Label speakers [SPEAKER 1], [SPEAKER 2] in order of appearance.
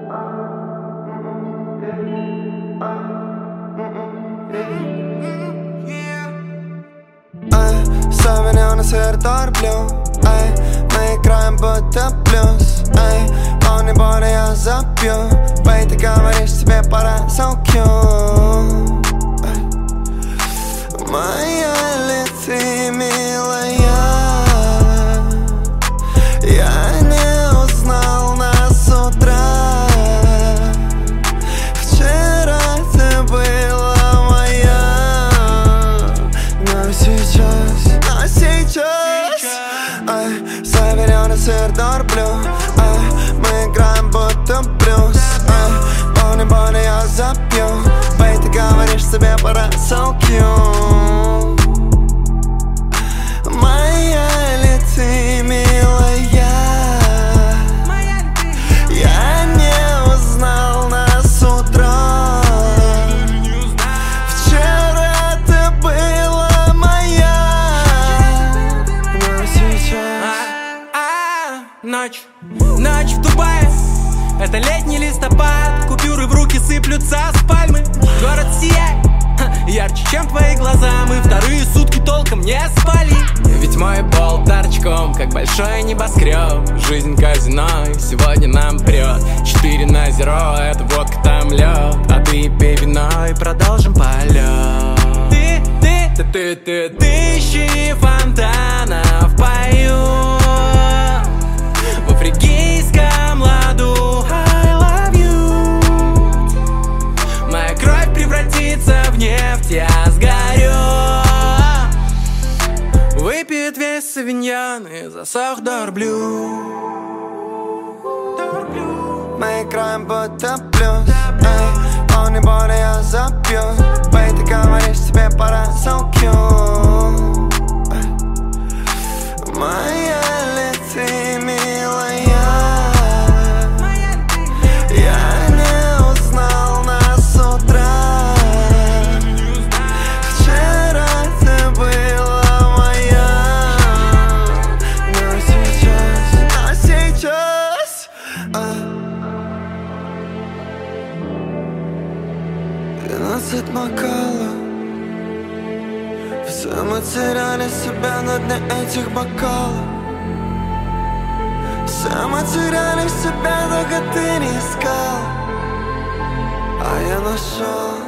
[SPEAKER 1] Современный сыр торплю, мы играем будто плюс, полный боли я запью. Бэй, ты говоришь, тебе пора so cute. Моя ли ты милая? Я не узнал нас с утра. Вчера ты была моя, но сейчас Современный сыр торплю, мы играем будто блюз, полный боли я запью. Бэй, ты говоришь, тебе пора so cute. Моя ли ты милая? Я не узнал нас с утра. Вчера ты была моя, но сейчас
[SPEAKER 2] Ночь в Дубае, это летний листопад. Купюры в руки сыплются с пальмы. Город сияет ярче, чем твои глаза. Мы вторые сутки толком не спали. Ведь мой пол торчком, как большой небоскреб. Жизнь казино, и сегодня нам прет 4 на 0, это водка, там лед. А ты пей вино и продолжим полет. Тысячи фонтанов поют в фригийском ладу. I love you. Моя кровь превратится в нефть, я сгорю. Выпьет весь савиньон и засох дорблю.
[SPEAKER 1] Мы играем будто плюс, полный боли я запью. Бэй, ты говоришь, тебе пора so cute. Моя ли ты милая? Я не узнал нас с утра. Вчера ты была моя, но сейчас 12 бокалов. Все мы теряли себя на дне этих бокалов. Все мы теряли себя, только ты не искал, а я нашел.